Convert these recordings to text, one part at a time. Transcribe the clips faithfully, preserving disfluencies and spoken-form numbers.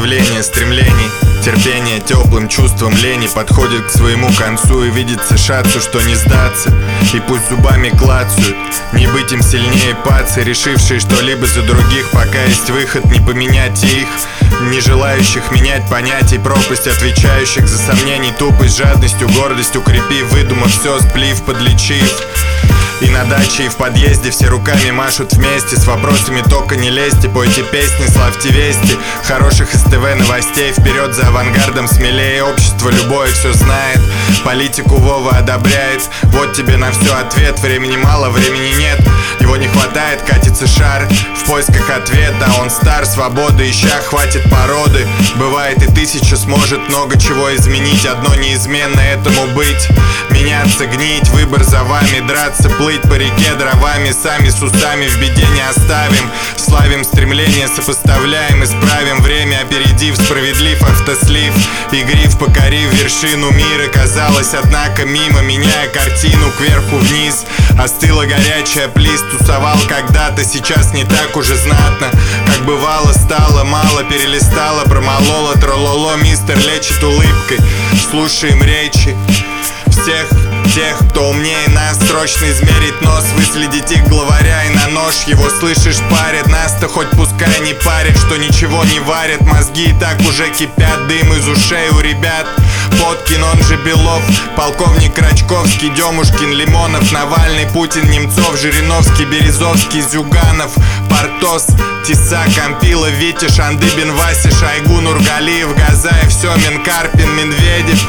давление стремлений, терпение теплым чувством лени подходит к своему концу и видится шансу, что не сдаться. И пусть зубами клацают, не быть им сильнее пацы, решившие что-либо за других, пока есть выход, не поменять их, не желающих менять понятий, пропасть отвечающих за сомнений, тупость, жадностью, гордость укрепив, выдумав все, сплив, подлечив. И на даче, и в подъезде все руками машут вместе, с вопросами только не лезьте, пойте песни, славьте вести хороших эс тэ вэ новостей. Вперед за авангардом смелее, общество любое все знает, политику Вова одобряет. Вот тебе на все ответ, времени мало, времени нет, его не хватает, катится шар в поисках ответа. Он стар, свободы ища, хватит породы. Бывает и тысяча сможет много чего изменить, одно неизменно этому быть, меняться, гнить, выбор за вами, драться, плыть по реке дровами, сами с усами в беде не оставим. Славим стремление, сопоставляем, исправим время, опередив, справедлив автослив и гриф, покорив вершину мира. Казалось, однако, мимо, меняя картину кверху вниз, остыла горячая плиз. Тусовал когда-то, сейчас не так уже знатно, как бывало, стало мало, перелистала, промолола, трололо, мистер лечит улыбкой. Слушаем речи всех тех, кто умнее нас, срочно измерить нос, выследить их главаря и на нож его, слышишь, парят нас-то, хоть пускай не парят, что ничего не варят, мозги и так уже кипят, дым из ушей у ребят. Поткин, он же Белов, полковник Крачковский, Демушкин, Лимонов, Навальный, Путин, Немцов, Жириновский, Березовский, Зюганов, Портос, Тесак, Ампила, Витя, Шандыбин, Вася, Шойгу, Нургалиев, Газаев, Семин, Карпин, Медведев.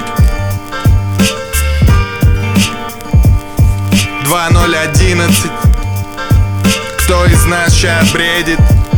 Два ноль одиннадцать. Кто из нас ща бредит?